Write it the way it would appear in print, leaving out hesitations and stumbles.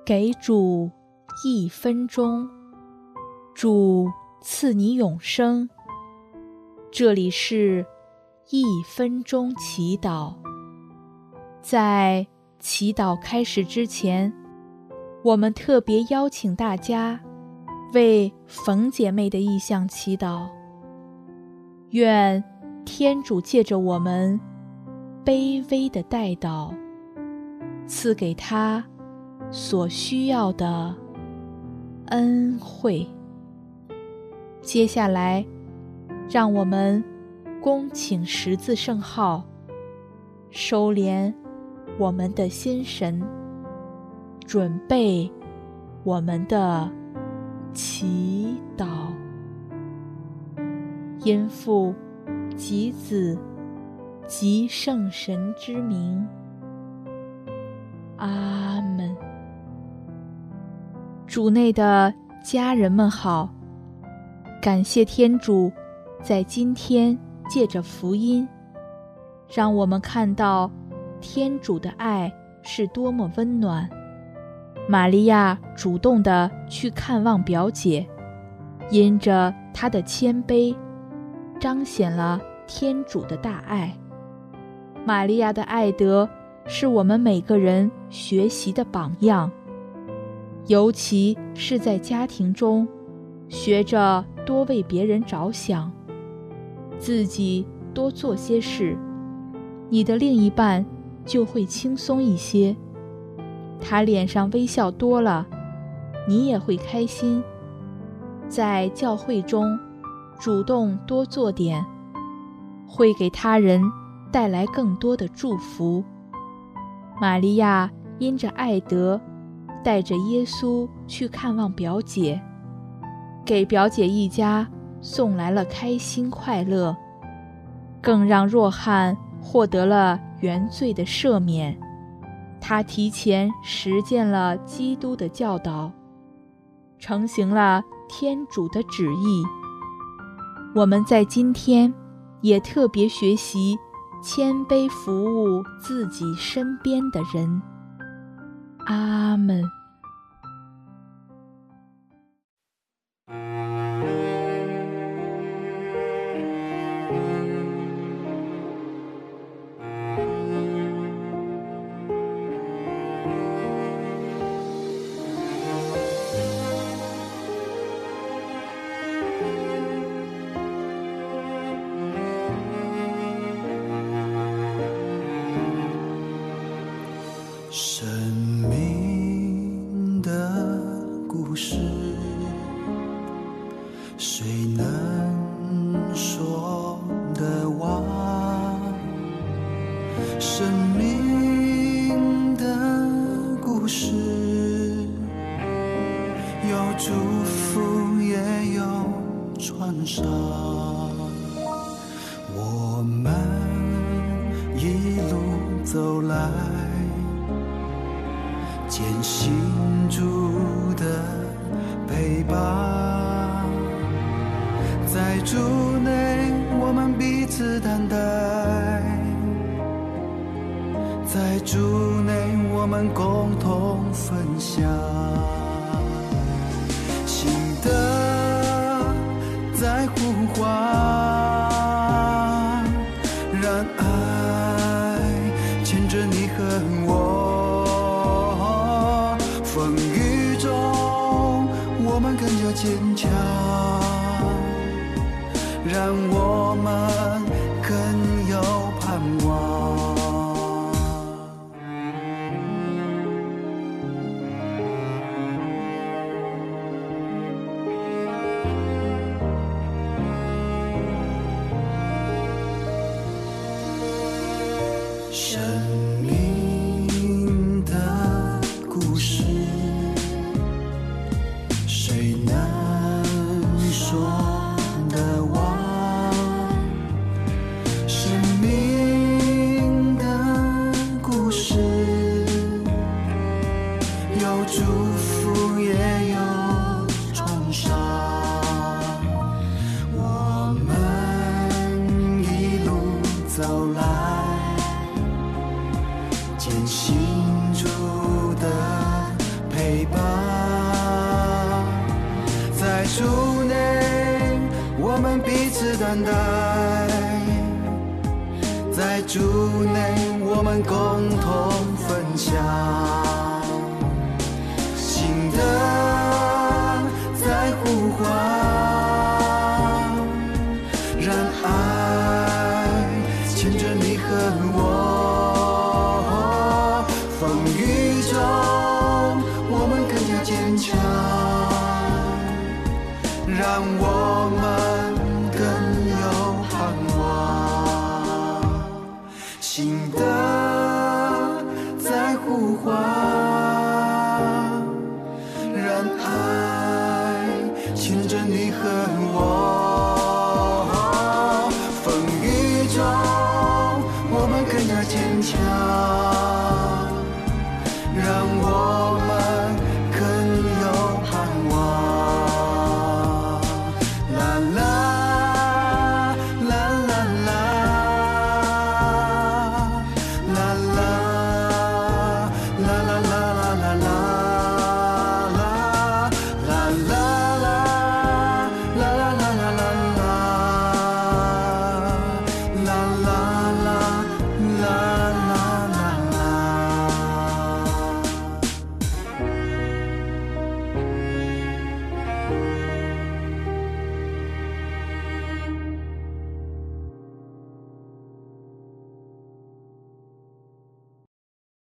给主1分钟，主赐你永生。这里是1分钟祈祷。在祈祷开始之前，我们特别邀请大家为冯姐妹的意向祈祷。愿天主借着我们卑微的代祷，赐给她所需要的恩惠。接下来，让我们恭请十字圣号，收敛我们的心神，准备我们的祈祷。因父及子及圣神之名，阿们。主内的家人们好，感谢天主在今天借着福音，让我们看到天主的爱是多么温暖。玛利亚主动地去看望表姐，因着她的谦卑，彰显了天主的大爱。玛利亚的爱德是我们每个人学习的榜样，尤其是在家庭中，学着多为别人着想，自己多做些事，你的另一半就会轻松一些。他脸上微笑多了，你也会开心。在教会中主动多做点，会给他人带来更多的祝福。玛利亚因着爱德，带着耶稣去看望表姐，给表姐一家送来了开心快乐，更让若翰获得了原罪的赦免。他提前实践了基督的教导，承行了天主的旨意。我们在今天也特别学习谦卑服务自己身边的人。阿们。 生命的故事，谁能说得完？生命的故事，有祝福也有创伤。我们一路走来，艰辛主的陪伴，在主内我们彼此担待，在主内我们共同分享。心的在呼唤，让爱牵着你和我。风雨中我们更加坚强，让我们更有盼望。生命的故事，谁能说得完？ 陪伴。在主内我们彼此担待，在主内我们共同分享。新的在呼唤，让爱牵着你和我，风雨中我们更加坚强，让我们更有盼望。新的在呼唤，